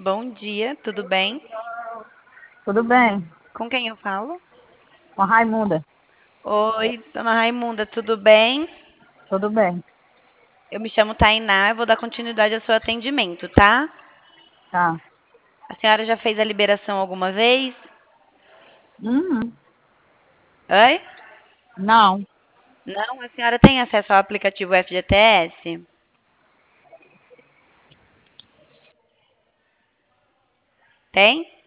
bom dia, tudo bem? Tudo bem? Com quem eu falo? Com a Raimunda? Oi, dona Raimunda, tudo bem? Tudo bem. Eu me chamo Tainá, eu vou dar continuidade ao seu atendimento, tá? Tá. A senhora já fez a liberação alguma vez? Uhum. Oi? Não. Não, a senhora tem acesso ao aplicativo FGTS? Tem?